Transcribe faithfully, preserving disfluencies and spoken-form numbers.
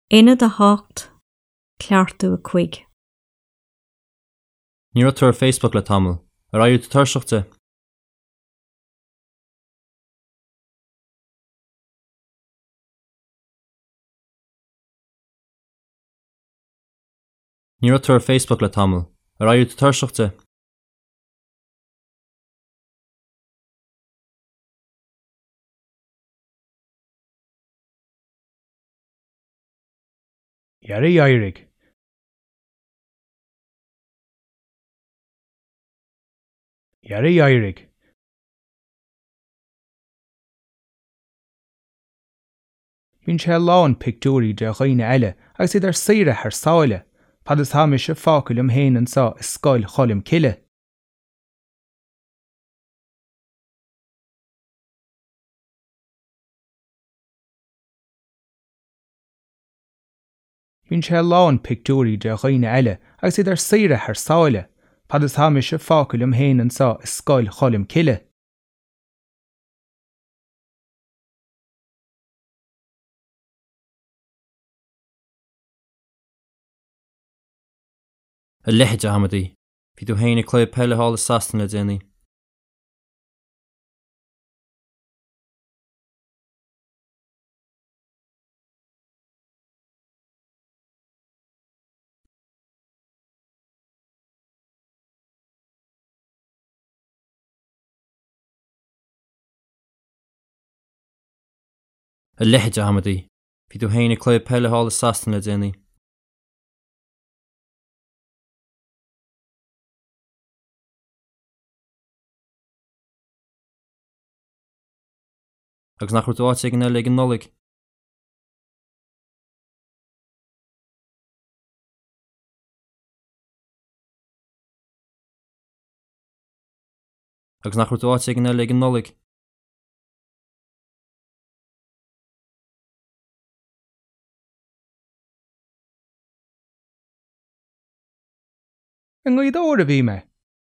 Ina de hácht, ceartú a chuig. Ní raibh tú ar Facebook le tamil, ar aghaidh tú tuirseachta. Ní raibh tú ar Facebook le tamil, ar aghaidh tú tuirseachta. Iarraidh éirigh. Iarraidh éirigh. Bhíonn sé lán pictiúirí de dhaoine eile agus iad ar saoire thar sáile, cad is táim sé fácail am héanann sa is scoil choilm cille. Bhíonn sé lán pictiúirí de dhaoine eile agus iad ar saoire thar sáile, cad is táim sé fácail am héanann sa is scoil choilm cille. A leithéide hamadí, bhí tú haine clóid peile hála sastan le déanaí. A leithéide hamadí, bhí tú haine clóid peile hála sastan le déanaí. Agus nach raibh tú áit ag an eile ag an nollaig. Agus nach raibh tú áit ag an eile ag an nollaig. An gcuid óir a bhí me.